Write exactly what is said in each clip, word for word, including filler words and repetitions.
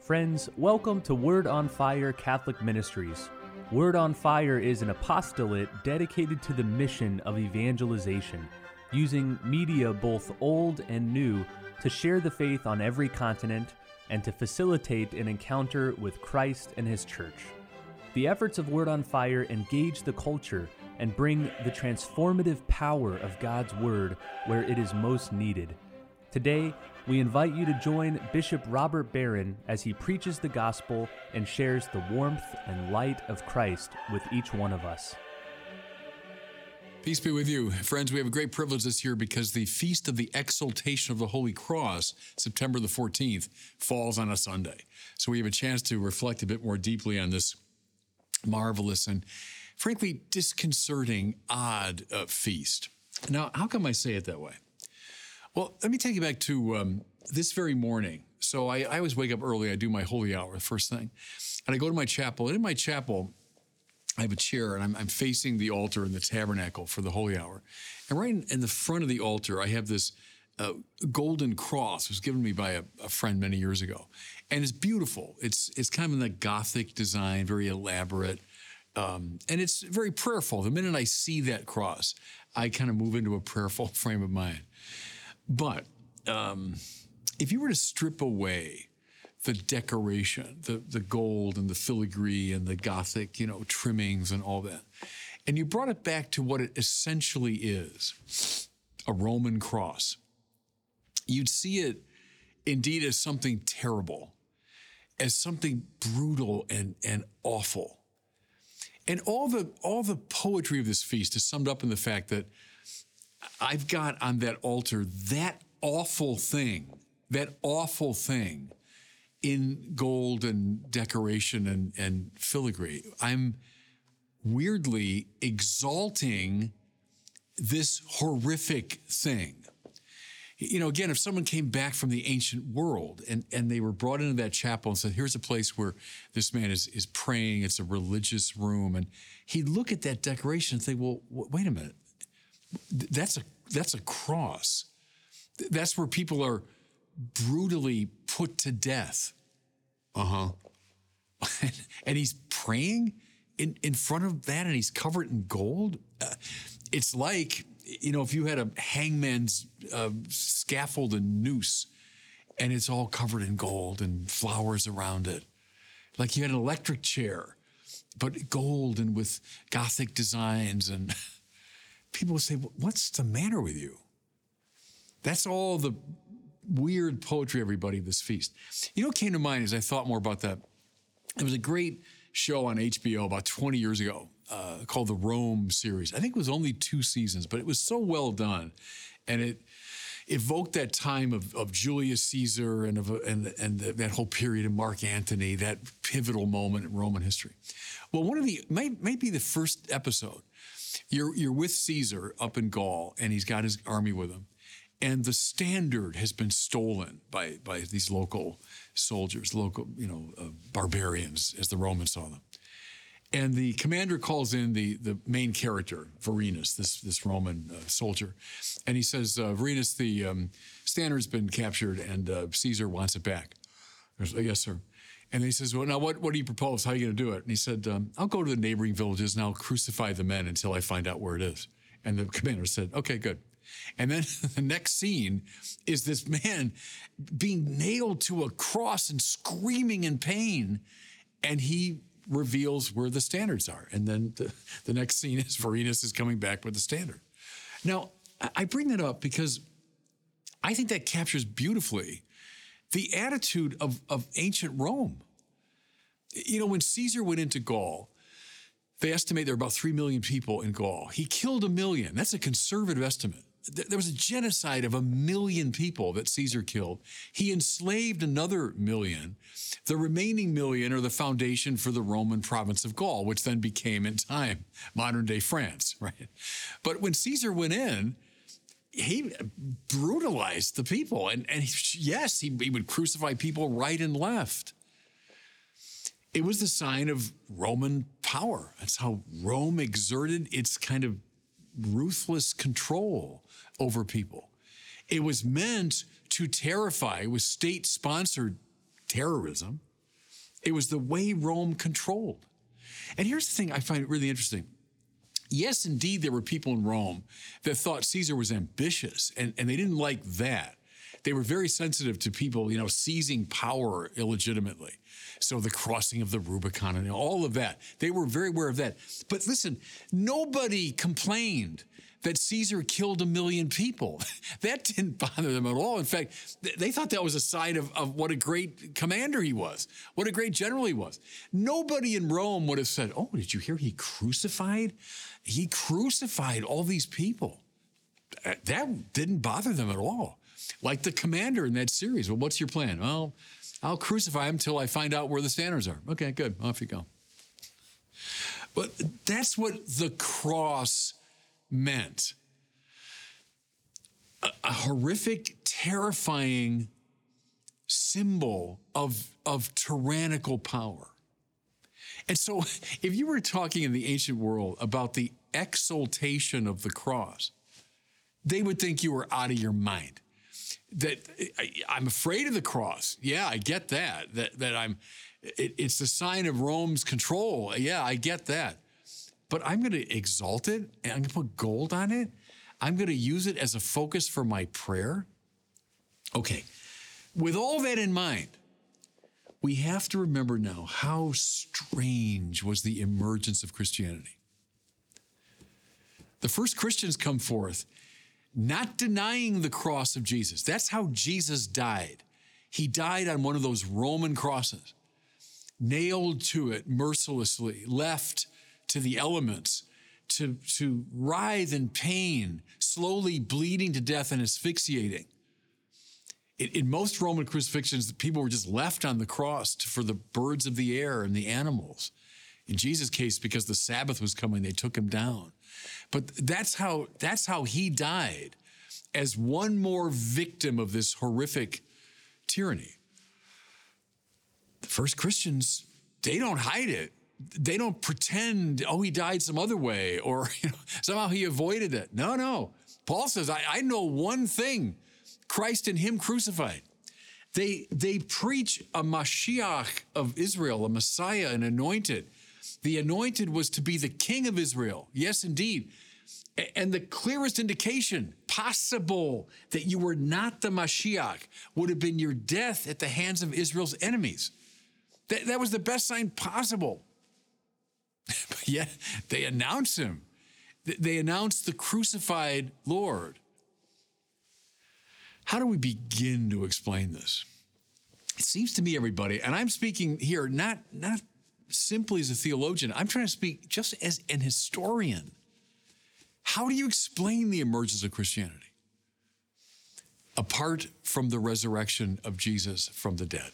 Friends, welcome to Word on Fire Catholic Ministries. Word on Fire is an apostolate dedicated to the mission of evangelization, using media both old and new to share the faith on every continent and to facilitate an encounter with Christ and His Church. The efforts of Word on Fire engage the culture and bring the transformative power of God's Word where it is most needed. Today, we invite you to join Bishop Robert Barron as he preaches the gospel and shares the warmth and light of Christ with each one of us. Peace be with you. Friends, we have a great privilege this year because the Feast of the Exaltation of the Holy Cross, September the fourteenth, falls on a Sunday. So we have a chance to reflect a bit more deeply on this marvelous and, frankly, disconcerting, odd uh, feast. Now, how come I say it that way? Well, let me take you back to um, this very morning. So I, I always wake up early. I do my holy hour first thing. And I go to my chapel. And in my chapel, I have a chair, and I'm, I'm facing the altar in the tabernacle for the holy hour. And right in, in the front of the altar, I have this uh, golden cross. It was given me by a, a friend many years ago. And it's beautiful. It's, it's kind of in that Gothic design, very elaborate. Um, and it's very prayerful. The minute I see that cross, I kind of move into a prayerful frame of mind. But um, if you were to strip away the decoration, the, the gold and the filigree and the Gothic, you know, trimmings and all that, and you brought it back to what it essentially is, a Roman cross, you'd see it indeed as something terrible, as something brutal and, and awful. And all the all the poetry of this feast is summed up in the fact that I've got on that altar that awful thing, that awful thing in gold and decoration and, and filigree. I'm weirdly exalting this horrific thing. You know, again, if someone came back from the ancient world and, and they were brought into that chapel and said, here's a place where this man is, is praying, it's a religious room, and he'd look at that decoration and think, well, w- wait a minute. That's a that's a cross. That's where people are brutally put to death. Uh-huh. And he's praying in, in front of that, and he's covered in gold. Uh, it's like, you know, if you had a hangman's uh, scaffold and noose, and it's all covered in gold and flowers around it. Like you had an electric chair, but gold and with Gothic designs, and people would say, what's the matter with you? That's all the weird poetry, everybody, of this feast. You know what came to mind as I thought more about that? There was a great show on H B O about twenty years ago uh, called the Rome series. I think it was only two seasons, but it was so well done. And it evoked that time of, of Julius Caesar and, of, and, and that whole period of Mark Antony, that pivotal moment in Roman history. Well, one of the, may, maybe the first episode, You're you're with Caesar up in Gaul, and he's got his army with him. And the standard has been stolen by, by these local soldiers, local, you know, uh, barbarians, as the Romans saw them. And the commander calls in the, the main character, Vorenus, this, this Roman uh, soldier. And he says, uh, Vorenus, the um, standard's been captured, and uh, Caesar wants it back. There's, yes, sir. And he says, well, now what, what do you propose? How are you going to do it? And he said, um, I'll go to the neighboring villages and I'll crucify the men until I find out where it is. And the commander said, okay, good. And then the next scene is this man being nailed to a cross and screaming in pain. And he reveals where the standards are. And then the, the next scene is Vorenus is coming back with the standard. Now, I bring that up because I think that captures beautifully the attitude of, of ancient Rome. You know, when Caesar went into Gaul, they estimate there were about three million people in Gaul. He killed a million. That's a conservative estimate. There was a genocide of a million people that Caesar killed. He enslaved another million. The remaining million are the foundation for the Roman province of Gaul, which then became, in time, modern-day France, right? But when Caesar went in, he brutalized the people. And, and he, yes, he, he would crucify people right and left. It was the sign of Roman power. That's how Rome exerted its kind of ruthless control over people. It was meant to terrify, it was state-sponsored terrorism, It was the way Rome controlled. And here's the thing I find really interesting. Yes, indeed, there were people in Rome that thought Caesar was ambitious, and, and they didn't like that. They were very sensitive to people, you know, seizing power illegitimately. So the crossing of the Rubicon and all of that, they were very aware of that. But listen, nobody complained that Caesar killed a million people. That didn't bother them at all. In fact, they thought that was a sign of, of what a great commander he was, what a great general he was. Nobody in Rome would have said, oh, did you hear he crucified? He crucified all these people. That didn't bother them at all. Like the commander in that series. Well, what's your plan? Well, I'll crucify him until I find out where the standards are. Okay, good. Off you go. But that's what the cross meant. A, a horrific, terrifying symbol of, of tyrannical power. And so if you were talking in the ancient world about the exaltation of the cross, they would think you were out of your mind. That I, I'm afraid of the cross. Yeah, I get that. That that I'm. It, it's the sign of Rome's control. Yeah, I get that. But I'm going to exalt it, and I'm going to put gold on it. I'm going to use it as a focus for my prayer. Okay, with all that in mind, we have to remember now how strange was the emergence of Christianity. The first Christians come forth not denying the cross of Jesus. That's how Jesus died. He died on one of those Roman crosses, nailed to it mercilessly, left to the elements, to, to writhe in pain, slowly bleeding to death and asphyxiating. In, in most Roman crucifixions, the people were just left on the cross to, for the birds of the air and the animals. In Jesus' case, because the Sabbath was coming, they took him down. But that's how, that's how he died, as one more victim of this horrific tyranny. The first Christians, they don't hide it. They don't pretend, oh, he died some other way, or you know, somehow he avoided it. No, no. Paul says, I, I know one thing, Christ and him crucified. They, they preach a Mashiach of Israel, a Messiah, an anointed. The anointed was to be the king of Israel. Yes, indeed. And the clearest indication possible that you were not the Mashiach would have been your death at the hands of Israel's enemies. That, that was the best sign possible. But yet they announce him. They announce the crucified Lord. How do we begin to explain this? It seems to me, everybody, and I'm speaking here not, not simply as a theologian, I'm trying to speak just as an historian. How do you explain the emergence of Christianity apart from the resurrection of Jesus from the dead?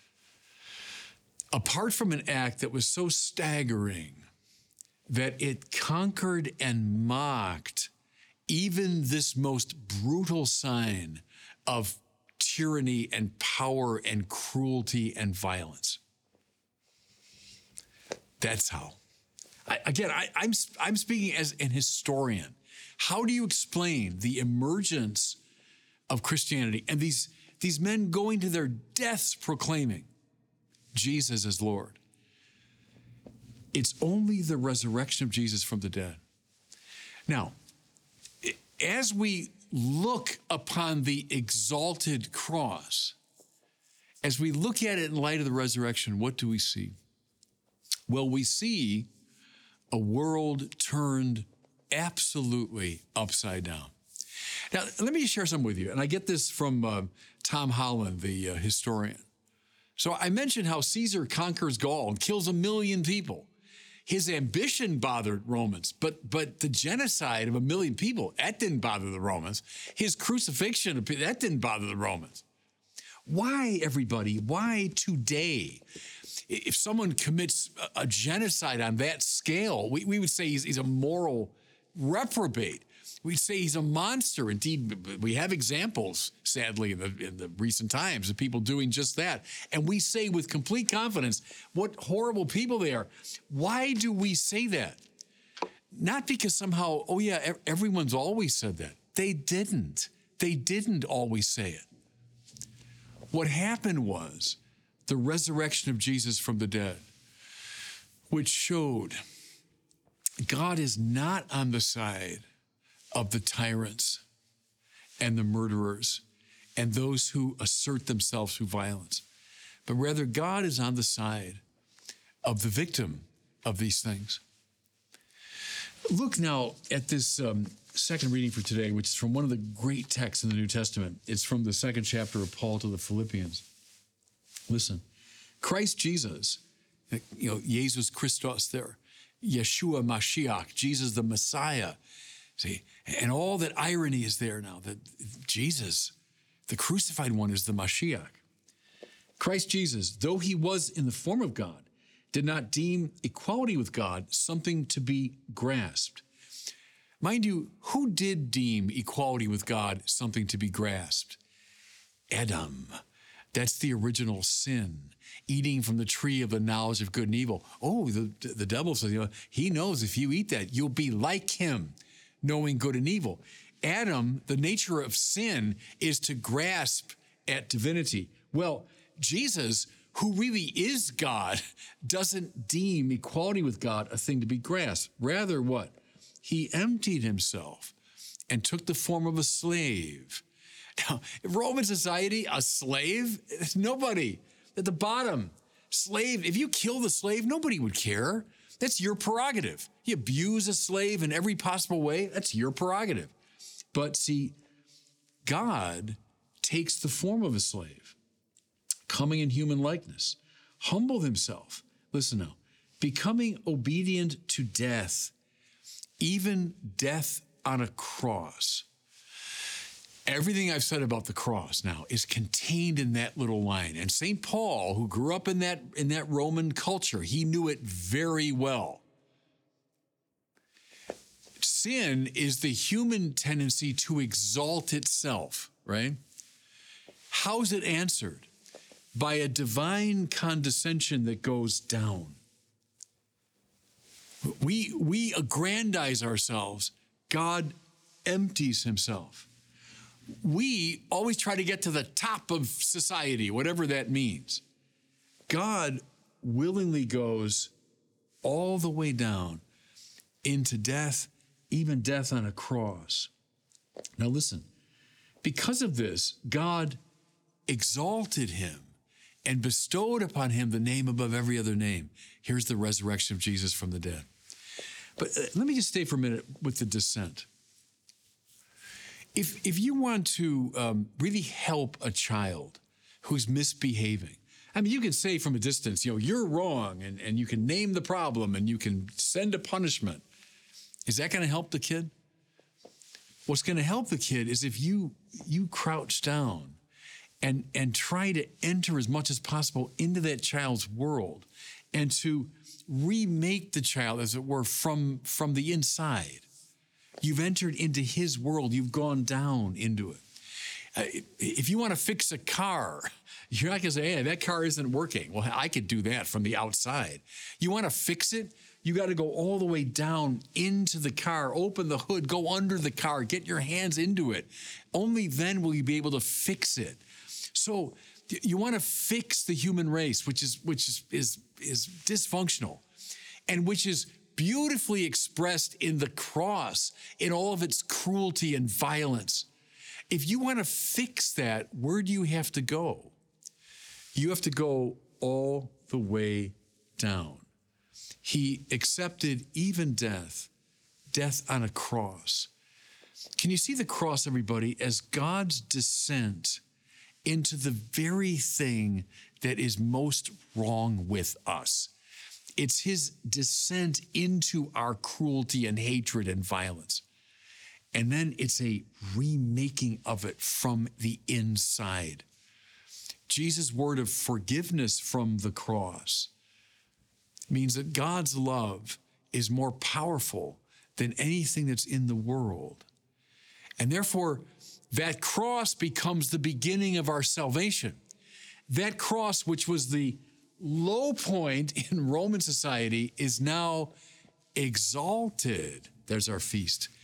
Apart from an act that was so staggering that it conquered and mocked even this most brutal sign of tyranny and power and cruelty and violence. That's how. I, again, I, I'm, I'm speaking as an historian. How do you explain the emergence of Christianity and these, these men going to their deaths proclaiming Jesus as Lord? It's only the resurrection of Jesus from the dead. Now, as we look upon the exalted cross, as we look at it in light of the resurrection, what do we see? Well, we see a world turned absolutely upside down. Now, let me share something with you. And I get this from uh, Tom Holland, the uh, historian. So I mentioned how Caesar conquers Gaul and kills a million people. His ambition bothered Romans, but but the genocide of a million people, that didn't bother the Romans. His crucifixion, that didn't bother the Romans. Why, everybody? Why today? If someone commits a genocide on that scale, we, we would say he's, he's a moral reprobate. We'd say he's a monster. Indeed, we have examples, sadly, in the, in the recent times of people doing just that. And we say with complete confidence what horrible people they are. Why do we say that? Not because somehow, oh yeah, everyone's always said that. They didn't. They didn't always say it. What happened was the resurrection of Jesus from the dead, which showed God is not on the side of the tyrants and the murderers and those who assert themselves through violence, but rather God is on the side of the victim of these things. Look now at this um, second reading for today, which is from one of the great texts in the New Testament. It's from the second chapter of Paul to the Philippians. Listen, Christ Jesus, you know, Jesus Christos there, Yeshua Mashiach, Jesus the Messiah. See, and all that irony is there now, that Jesus, the crucified one, is the Mashiach. Christ Jesus, though he was in the form of God, did not deem equality with God something to be grasped. Mind you, who did deem equality with God something to be grasped? Adam. That's the original sin, eating from the tree of the knowledge of good and evil. Oh, the, the devil says, you know, he knows if you eat that, you'll be like him, knowing good and evil. Adam, the nature of sin is to grasp at divinity. Well, Jesus, who really is God, doesn't deem equality with God a thing to be grasped. Rather, what? He emptied himself and took the form of a slave. Now, in Roman society, a slave, nobody. At the bottom, slave, if you kill the slave, nobody would care. That's your prerogative. You abuse a slave in every possible way, that's your prerogative. But see, God takes the form of a slave, coming in human likeness, humbled himself. Listen now, becoming obedient to death, even death on a cross. Everything I've said about the cross now is contained in that little line. And Saint Paul, who grew up in that, in that Roman culture, he knew it very well. Sin is the human tendency to exalt itself, right? How's it answered? By a divine condescension that goes down. We, we aggrandize ourselves. God empties himself. We always try to get to the top of society, whatever that means. God willingly goes all the way down into death, even death on a cross. Now listen, because of this, God exalted him and bestowed upon him the name above every other name. Here's the resurrection of Jesus from the dead. But uh, let me just stay for a minute with the descent. If, if you want to um, really help a child who's misbehaving, I mean, you can say from a distance, you know, you're wrong, and, and you can name the problem, and you can send a punishment. Is that going to help the kid? What's going to help the kid is if you you crouch down and, and try to enter as much as possible into that child's world and to remake the child, as it were, from, from the inside. You've entered into his world. You've gone down into it. Uh, if you want to fix a car, you're not going to say, hey, that car isn't working. Well, I could do that from the outside. You want to fix it? You got to go all the way down into the car, open the hood, go under the car, get your hands into it. Only then will you be able to fix it. So you want to fix the human race, which is which is is, is dysfunctional, and which is beautifully expressed in the cross, in all of its cruelty and violence. If you want to fix that, where do you have to go? You have to go all the way down. He accepted even death, death on a cross. Can you see the cross, everybody, as God's descent into the very thing that is most wrong with us? It's his descent into our cruelty and hatred and violence. And then it's a remaking of it from the inside. Jesus' word of forgiveness from the cross means that God's love is more powerful than anything that's in the world. And therefore, that cross becomes the beginning of our salvation. That cross, which was the low point in Roman society, is now exalted. There's our feast.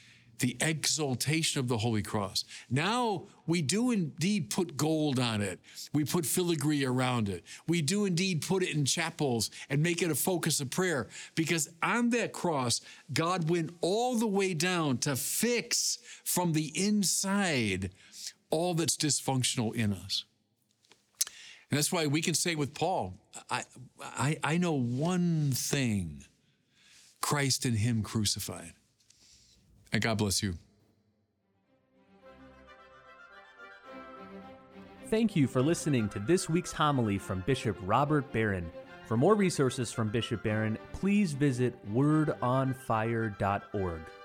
the exaltation of the Holy Cross. Now we do indeed put gold on it. We put filigree around it. We do indeed put it in chapels and make it a focus of prayer, because on that cross, God went all the way down to fix from the inside all that's dysfunctional in us. And that's why we can say with Paul, I, I, I know one thing, Christ and him crucified. And God bless you. Thank you for listening to this week's homily from Bishop Robert Barron. For more resources from Bishop Barron, please visit word on fire dot org.